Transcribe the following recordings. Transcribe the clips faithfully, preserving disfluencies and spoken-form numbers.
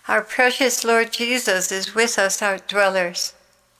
Our precious Lord Jesus is with us, our dwellers.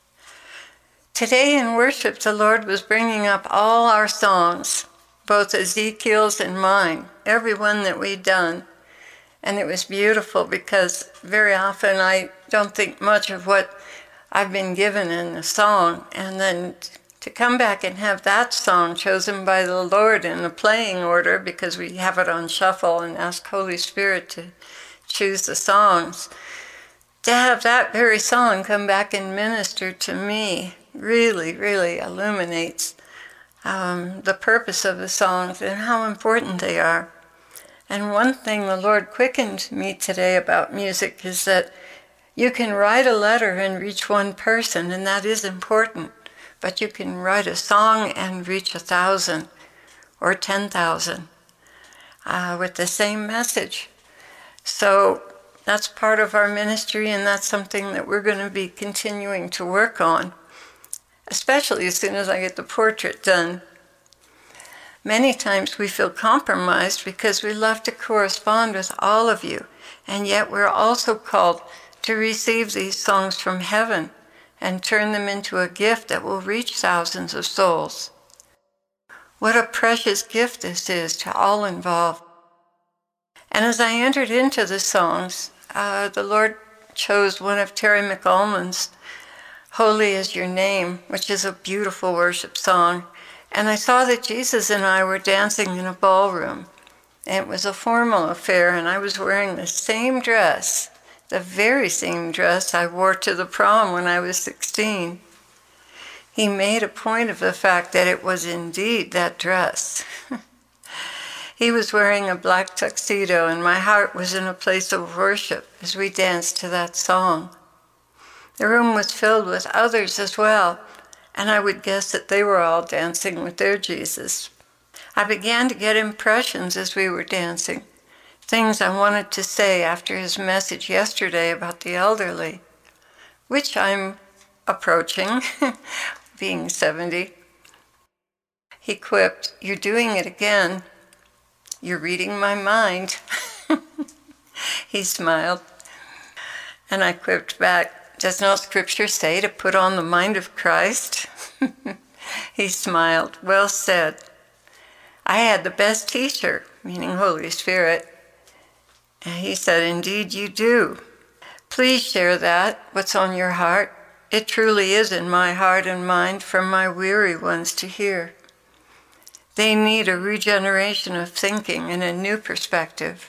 Today in worship, the Lord was bringing up all our songs, both Ezekiel's and mine, every one that we'd done. And it was beautiful because very often I don't think much of what I've been given in a song. And then to come back and have that song chosen by the Lord in a playing order, because we have it on shuffle and ask Holy Spirit to choose the songs, to have that very song come back and minister to me really, really illuminates um, the purpose of the songs and how important they are. And one thing the Lord quickened me today about music is that you can write a letter and reach one person, and that is important, but you can write a song and reach a thousand or ten thousand uh, with the same message. So that's part of our ministry, and that's something that we're going to be continuing to work on, especially as soon as I get the portrait done. Many times we feel compromised because we love to correspond with all of you, and yet we're also called to receive these songs from heaven and turn them into a gift that will reach thousands of souls. What a precious gift this is to all involved. And as I entered into the songs, uh, the Lord chose one of Terry McAlmon's, Holy Is Your Name, which is a beautiful worship song. And I saw that Jesus and I were dancing in a ballroom. And it was a formal affair, and I was wearing the same dress, the very same dress I wore to the prom when I was sixteen. He made a point of the fact that it was indeed that dress. He was wearing a black tuxedo, and my heart was in a place of worship as we danced to that song. The room was filled with others as well, and I would guess that they were all dancing with their Jesus. I began to get impressions as we were dancing, things I wanted to say after his message yesterday about the elderly, which I'm approaching, being seventy. He quipped, "You're doing it again. You're reading my mind." He smiled, and I quipped back, "Does not Scripture say to put on the mind of Christ?" He smiled, "Well said. I had the best teacher," meaning Holy Spirit. And he said, "Indeed you do. Please share that, what's on your heart. It truly is in my heart and mind for my weary ones to hear. They need a regeneration of thinking and a new perspective."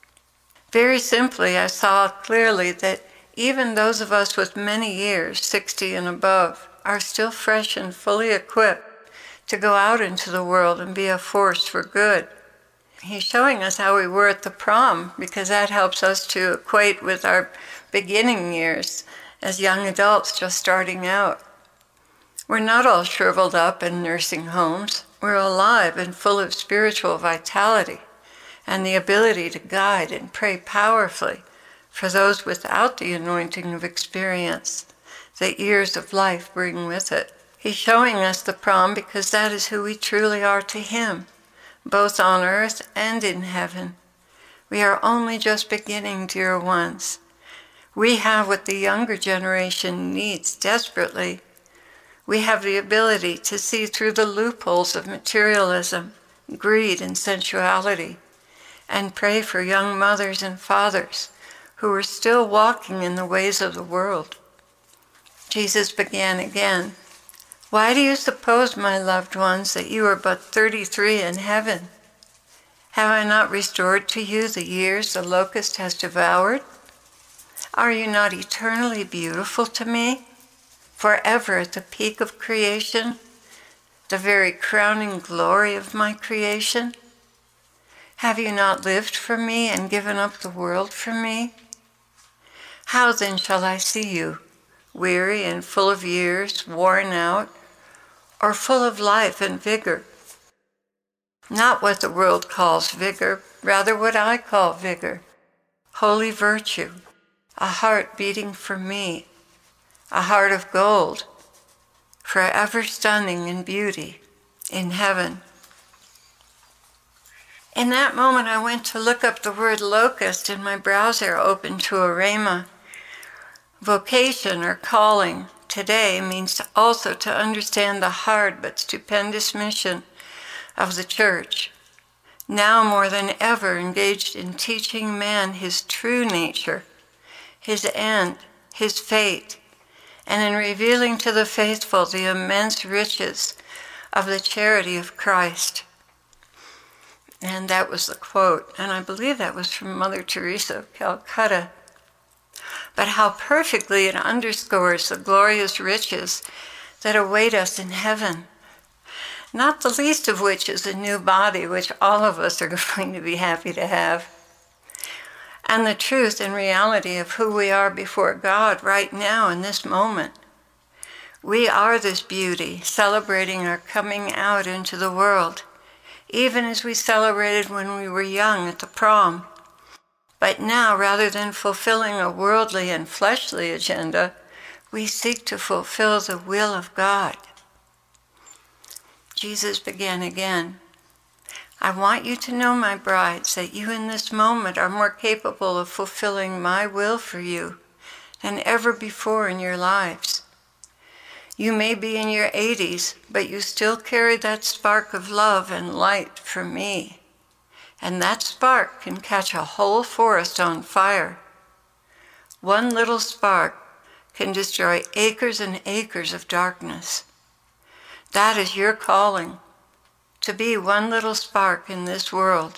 Very simply, I saw clearly that even those of us with many years, sixty and above, are still fresh and fully equipped to go out into the world and be a force for good. He's showing us how we were at the prom, because that helps us to equate with our beginning years as young adults just starting out. We're not all shriveled up in nursing homes. We're alive and full of spiritual vitality and the ability to guide and pray powerfully for those without the anointing of experience that years of life bring with it. He's showing us the prom because that is who we truly are to him, both on earth and in heaven. We are only just beginning, dear ones. We have what the younger generation needs desperately. We have the ability to see through the loopholes of materialism, greed, and sensuality, and pray for young mothers and fathers who are still walking in the ways of the world. Jesus began again, "Why do you suppose, my loved ones, that you are but thirty-three in heaven? Have I not restored to you the years the locust has devoured? Are you not eternally beautiful to me, forever at the peak of creation, the very crowning glory of my creation? Have you not lived for me and given up the world for me? How then shall I see you, weary and full of years, worn out, or full of life and vigor? Not what the world calls vigor, rather what I call vigor, holy virtue, a heart beating for me, a heart of gold, forever stunning in beauty in heaven." In that moment, I went to look up the word locust, and my browser opened to a rhema. Vocation or calling today means to also to understand the hard but stupendous mission of the church, now more than ever engaged in teaching man his true nature, his end, his fate, and in revealing to the faithful the immense riches of the charity of Christ. And that was the quote, and I believe that was from Mother Teresa of Calcutta. But how perfectly it underscores the glorious riches that await us in heaven, not the least of which is a new body, which all of us are going to be happy to have, and the truth and reality of who we are before God right now in this moment. We are this beauty, celebrating our coming out into the world, even as we celebrated when we were young at the prom. But now, rather than fulfilling a worldly and fleshly agenda, we seek to fulfill the will of God. Jesus began again, I want you to know, my brides, that you in this moment are more capable of fulfilling my will for you than ever before in your lives. You may be in your eighties, but you still carry that spark of love and light for me. And that spark can catch a whole forest on fire. One little spark can destroy acres and acres of darkness. That is your calling, to be one little spark in this world.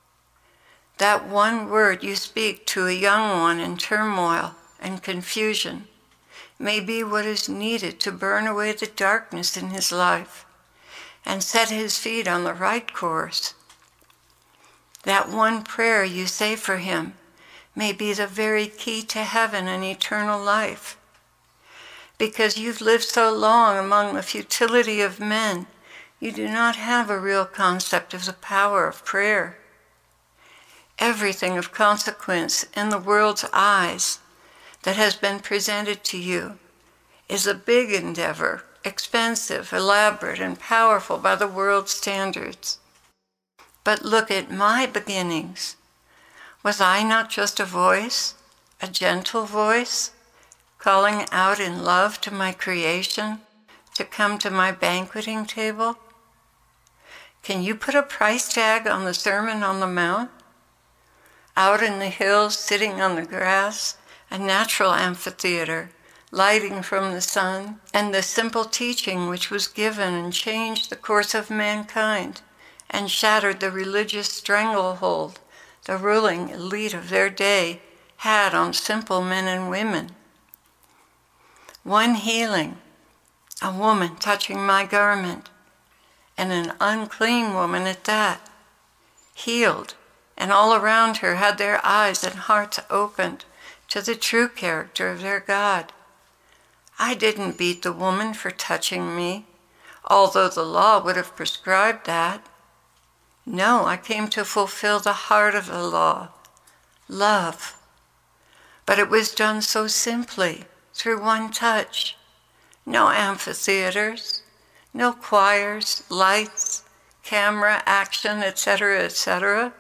That one word you speak to a young one in turmoil and confusion may be what is needed to burn away the darkness in his life and set his feet on the right course. That one prayer you say for him may be the very key to heaven and eternal life. Because you've lived so long among the futility of men, you do not have a real concept of the power of prayer. Everything of consequence in the world's eyes that has been presented to you is a big endeavor, expensive, elaborate, and powerful by the world's standards. But look at my beginnings. Was I not just a voice, a gentle voice, calling out in love to my creation to come to my banqueting table? Can you put a price tag on the Sermon on the Mount? Out in the hills, sitting on the grass, a natural amphitheater, lighting from the sun, and the simple teaching which was given and changed the course of mankind and shattered the religious stranglehold the ruling elite of their day had on simple men and women. One healing, a woman touching my garment, and an unclean woman at that, healed, and all around her had their eyes and hearts opened to the true character of their God. I didn't beat the woman for touching me, although the law would have prescribed that. No, I came to fulfill the heart of the law, love. But it was done so simply, through one touch. No amphitheaters, no choirs, lights, camera, action, et cetera, et cetera.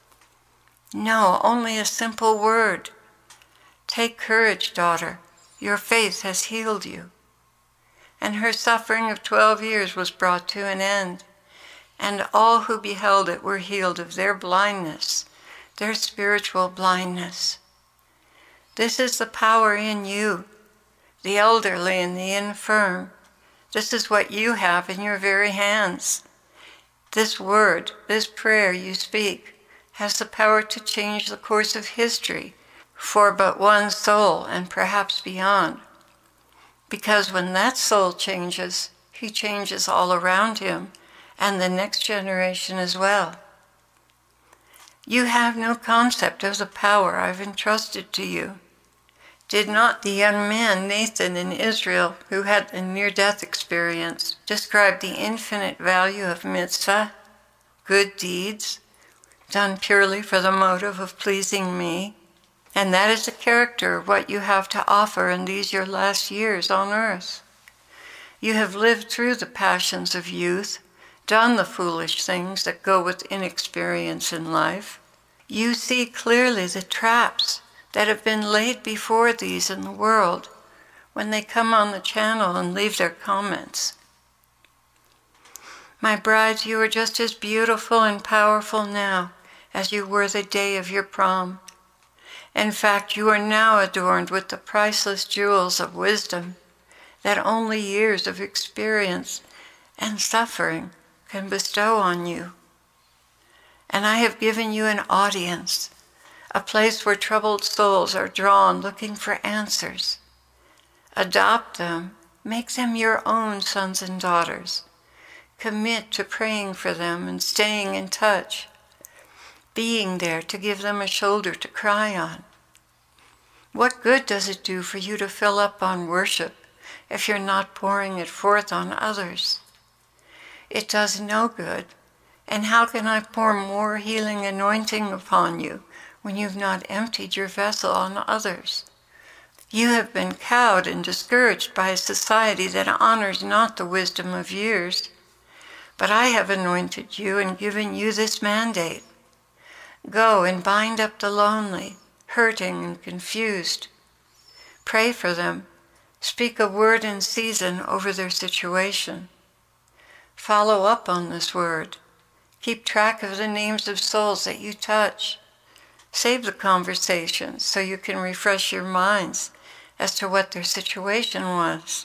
No, only a simple word. Take courage, daughter. Your faith has healed you. And her suffering of twelve years was brought to an end, and all who beheld it were healed of their blindness, their spiritual blindness. This is the power in you, the elderly and the infirm. This is what you have in your very hands. This word, this prayer you speak, has the power to change the course of history for but one soul and perhaps beyond. Because when that soul changes, he changes all around him and the next generation as well. You have no concept of the power I've entrusted to you. Did not the young man Nathan in Israel, who had a near-death experience, describe the infinite value of mitzvah, good deeds, done purely for the motive of pleasing me? And that is the character of what you have to offer in these your last years on earth. You have lived through the passions of youth, done the foolish things that go with inexperience in life. You see clearly the traps that have been laid before these in the world when they come on the channel and leave their comments. My brides, you are just as beautiful and powerful now as you were the day of your prom. In fact, you are now adorned with the priceless jewels of wisdom that only years of experience and suffering can bestow on you. And I have given you an audience, a place where troubled souls are drawn looking for answers. Adopt them, make them your own sons and daughters. Commit to praying for them and staying in touch, being there to give them a shoulder to cry on. What good does it do for you to fill up on worship if you're not pouring it forth on others? It does no good. And how can I pour more healing anointing upon you when you've not emptied your vessel on others? You have been cowed and discouraged by a society that honors not the wisdom of years. But I have anointed you and given you this mandate. Go and bind up the lonely, hurting, and confused. Pray for them. Speak a word in season over their situation. Follow up on this word. Keep track of the names of souls that you touch. Save the conversations so you can refresh your minds as to what their situation was.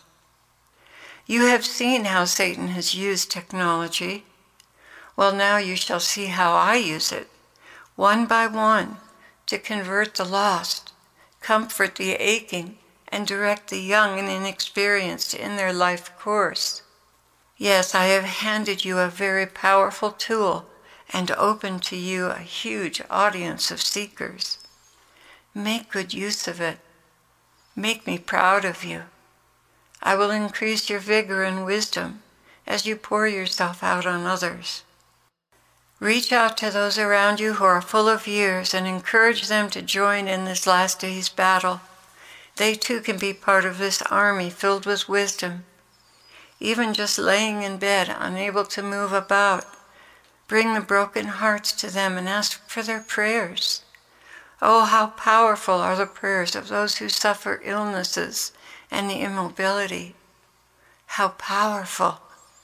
You have seen how Satan has used technology. Well, now you shall see how I use it, one by one, to convert the lost, comfort the aching, and direct the young and inexperienced in their life course. Yes, I have handed you a very powerful tool and opened to you a huge audience of seekers. Make good use of it. Make me proud of you. I will increase your vigor and wisdom as you pour yourself out on others. Reach out to those around you who are full of years and encourage them to join in this last day's battle. They too can be part of this army filled with wisdom. Even just laying in bed, unable to move about, bring the broken hearts to them and ask for their prayers. Oh, how powerful are the prayers of those who suffer illnesses and the immobility. How powerful.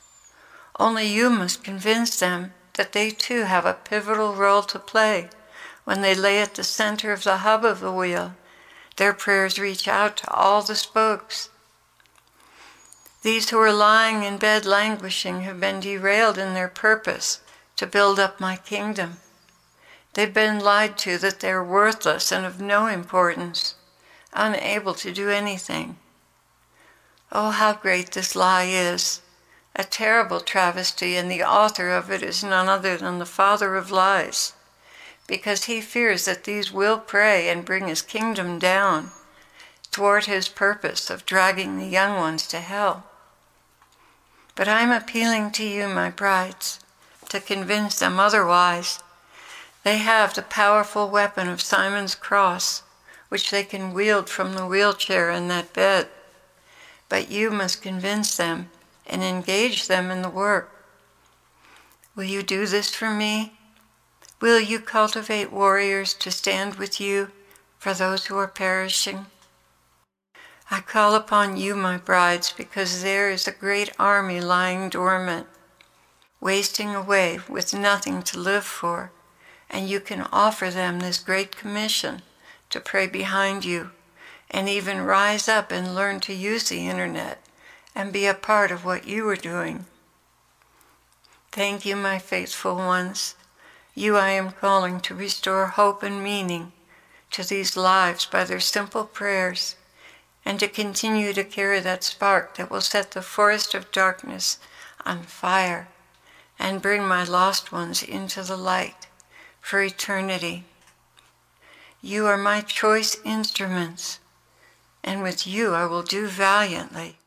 Only you must convince them that they too have a pivotal role to play when they lay at the center of the hub of the wheel. Their prayers reach out to all the spokes. These who are lying in bed languishing have been derailed in their purpose to build up my kingdom. They've been lied to that they're worthless and of no importance, unable to do anything. Oh, how great this lie is, a terrible travesty, and the author of it is none other than the father of lies, because he fears that these will pray and bring his kingdom down, thwart his purpose of dragging the young ones to hell. But I'm appealing to you, my brides, to convince them otherwise. They have the powerful weapon of Simon's cross, which they can wield from the wheelchair in that bed. But you must convince them and engage them in the work. Will you do this for me? Will you cultivate warriors to stand with you for those who are perishing? I call upon you, my brides, because there is a great army lying dormant, wasting away with nothing to live for, and you can offer them this great commission to pray behind you, and even rise up and learn to use the internet and be a part of what you are doing. Thank you, my faithful ones. You I am calling to restore hope and meaning to these lives by their simple prayers, and to continue to carry that spark that will set the forest of darkness on fire and bring my lost ones into the light for eternity. You are my choice instruments, and with you I will do valiantly.